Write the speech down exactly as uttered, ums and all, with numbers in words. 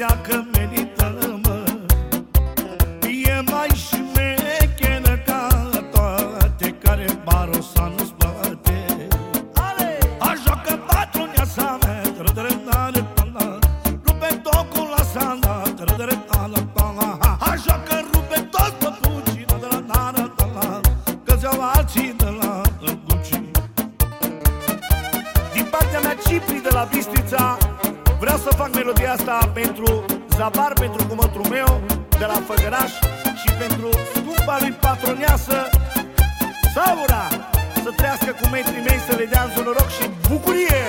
vedea că merită, mă. E mai șmecheră ca toate, care barosa nu-ți bate. A joacă patroneasa mea, trădărănare-tala, rupe tocul la sala, trădărătala-tala. A joacă rupe toți păpucii, trădărănare-tala, că-ți iau alții de la Gucci. Din partea mea, Cipri de la Bistrița, vreau să fac melodia asta pentru Zabar, pentru cumătru meu de la Făgăraș și pentru scumpa lui patroneasă Saura. Să trăiască cu metrii mei, să le dea în noroc și bucurie.